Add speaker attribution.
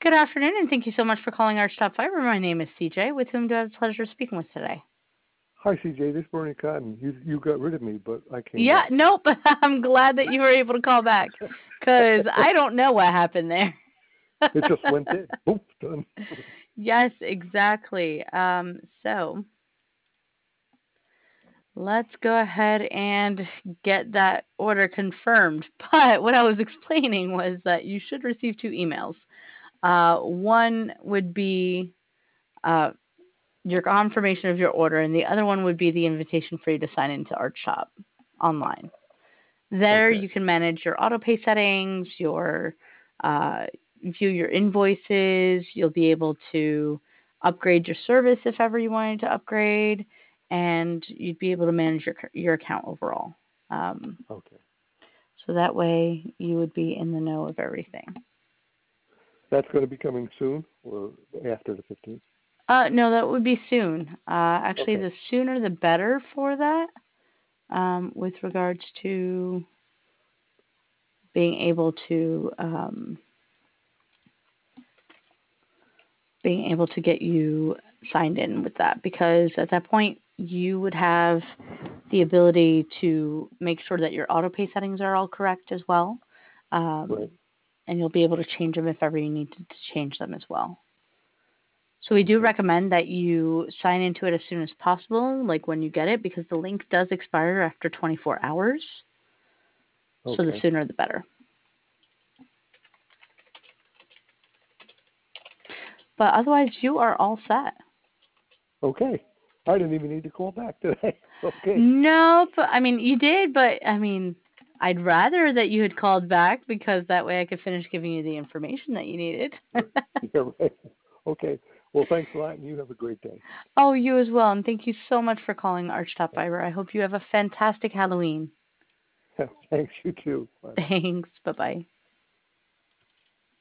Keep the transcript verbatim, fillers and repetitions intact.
Speaker 1: Good afternoon, and thank you so much for calling Archtop Fiber. My name is C J. With whom do I have the pleasure of speaking with today?
Speaker 2: Hi, C J. This is Bernie Cotton. You you got rid of me, but I came
Speaker 1: Yeah,
Speaker 2: back.
Speaker 1: nope. I'm glad that you were able to call back because I don't know what happened there.
Speaker 2: It just went dead. Boop, done.
Speaker 1: Yes, exactly. Um, so let's go ahead and get that order confirmed. But what I was explaining was that you should receive two emails. Uh, one would be uh, your confirmation of your order, and the other one would be the invitation for you to sign into Artshop online. There,
Speaker 2: Okay.
Speaker 1: you can manage your auto pay settings, your uh, view your invoices. You'll be able to upgrade your service if ever you wanted to upgrade, and you'd be able to manage your your account overall. Um,
Speaker 2: Okay.
Speaker 1: so that way, you would be in the know of everything.
Speaker 2: That's going to be coming soon or after the fifteenth?
Speaker 1: Uh, no, that would be soon. Uh, actually,
Speaker 2: Okay.
Speaker 1: the sooner the better for that. Um, with regards to being able to um, being able to get you signed in with that, because at that point you would have the ability to make sure that your auto pay settings are all correct as well, um,
Speaker 2: Right.
Speaker 1: and you'll be able to change them if ever you need to change them as well. So we do
Speaker 2: Okay.
Speaker 1: recommend that you sign into it as soon as possible, like when you get it, because the link does expire after twenty-four hours. So the
Speaker 2: Okay.
Speaker 1: sooner the better. But otherwise, you are all set.
Speaker 2: Okay. I didn't even need to call back today. Okay.
Speaker 1: Nope. I mean, you did, but I mean, I'd rather that you had called back because that way I could finish giving you the information that you needed.
Speaker 2: Right. Yeah, right. Okay. Well, thanks a lot, and you have a great day.
Speaker 1: Oh, you as well, and thank you so much for calling Archtop Fiber. I hope you have a fantastic Halloween.
Speaker 2: Thanks, you too. Bye bye.
Speaker 1: Thanks. Bye bye.